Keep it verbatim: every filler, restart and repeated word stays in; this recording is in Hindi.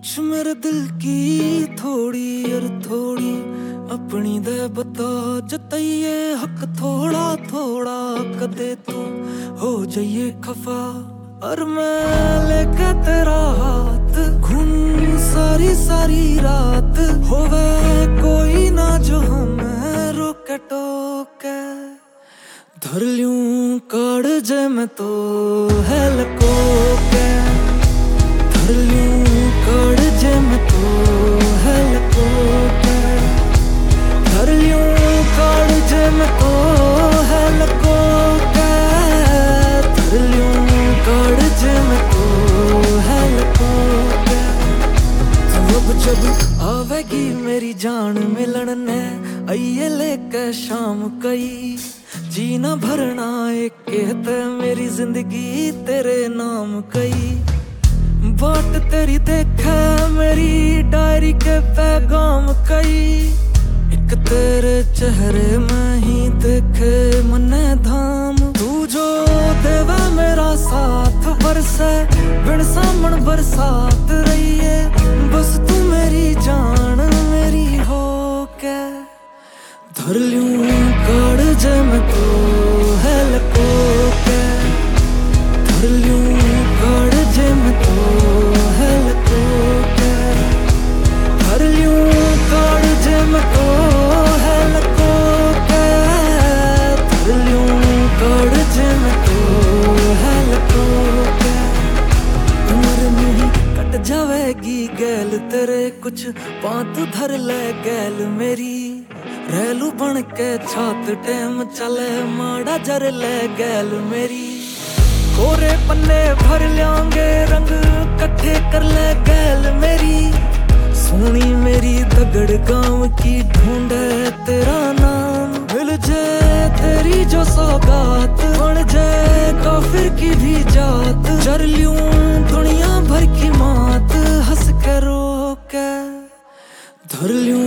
कुछ मेरे दिल की थोड़ी और थोड़ी अपनी दे बता जताइए हक थोड़ा थोड़ा कदे तू हो जाइए खफा और मैं लेके तेरा हाथ घूम सारी सारी रात होवे कोई ना जो हमें रोके टोके धर लूं काढ़ जे मैं तो है लको के धर लूं काढ़ जे मैं तो है लको के धर लूं काढ़ जे मैं तो है लको के धर लूं काढ़ जे मैं तो है लको के जब जब आवेगी मेरी जान मिलन ने आइए लेके शाम कई जीना भरना एक कहते मेरी जिंदगी तेरे नाम कई बाट तेरी देखा मेरी डायरी के पैगाम कई एक तेरे चेहरे में ही देखे मने धाम तू जो देवा मेरा साथ बरसे बिन सामन बरसात रही है बस तू मेरी जान मेरी हो के धर लूं काढ़ जे मैं तो है लको के धर लूं काढ़ जे मैं तो है लको के धर लूं काढ़ जे मैं तो है लको के धर लूं काढ़ जे मैं तो है लको के उम्र नहीं कट जावेगी गैल तेरे कुछ पांत धर ले गैल मेरी रहलू बन के छात टेम चले माड़ा जर ले गैल मेरी कोरे पन्ने भर ल्यांगे रंग कट्ठे कर ले गैल मेरी सोनी मेरी दगड़ गांव की ढूंढे तेरा नाम मिल जाए तेरी जो सौगात बन जाए काफिर की भी जात जर लूं दुनिया भर की मात हंस के रो के धर लूं